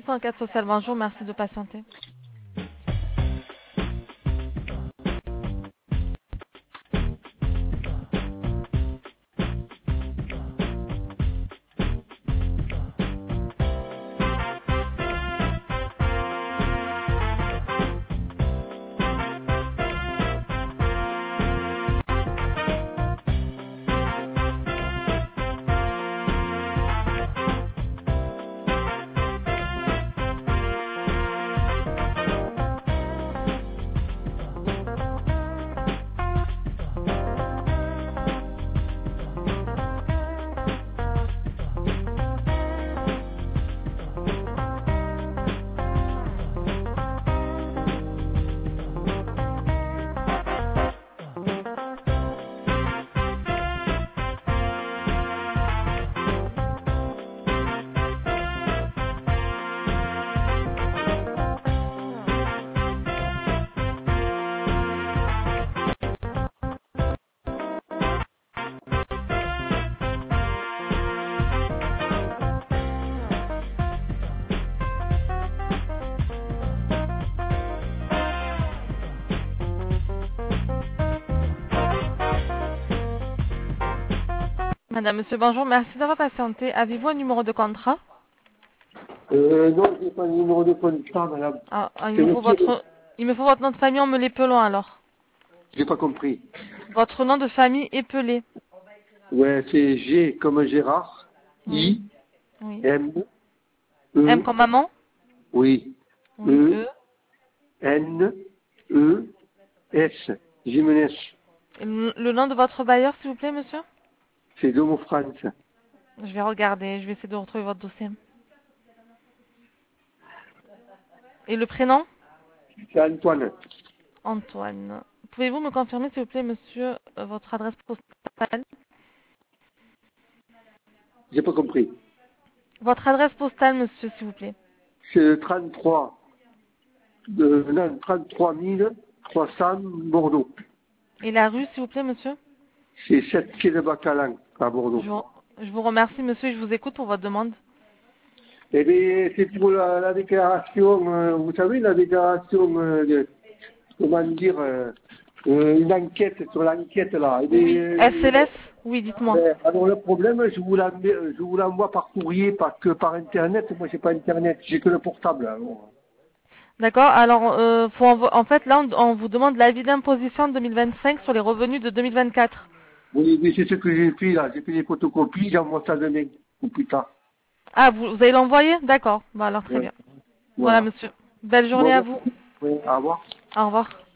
votre enquête sociale. Bonjour, merci de patienter. Madame, monsieur, bonjour, merci d'avoir patienté. Avez-vous un numéro de contrat? Non, j'ai pas le numéro de contrat, madame. Il me faut votre nom de famille en Pelon alors. J'ai pas compris. Votre nom de famille épelé. Ouais, c'est G comme Gérard, Oui. I, Oui. M, E. M comme maman? Oui. Oui. E, N, E, S. Jiménez. Et le nom de votre bailleur, s'il vous plaît, monsieur? C'est Domo France. Je vais regarder, je vais essayer de retrouver votre dossier. Et le prénom? C'est Antoine. Antoine. Pouvez-vous me confirmer, s'il vous plaît, monsieur, votre adresse postale? J'ai pas compris. Votre adresse postale, monsieur, s'il vous plaît. C'est le 33 300 Bordeaux. Et la rue, s'il vous plaît, monsieur? C'est 7 quai de Bacalan à Bordeaux. Je vous remercie, monsieur, et je vous écoute pour votre demande. Eh bien, c'est pour la déclaration, vous savez, la déclaration comment dire, une enquête sur l'enquête là. Oui, SLS? Oui, dites-moi. Alors le problème, je vous l'envoie par courrier parce que par internet, moi j'ai pas internet, j'ai que le portable. Alors. D'accord, alors en fait là on vous demande l'avis d'imposition 2025 sur les revenus de 2024. Oui, mais c'est ce que j'ai fait là, j'ai fait des photocopies, j'envoie ça demain ou plus tard. Ah, vous allez l'envoyer? D'accord, bah alors très Ouais. bien. Voilà Voilà. monsieur. Belle journée Bon, à merci. vous. Oui, au revoir. Au revoir.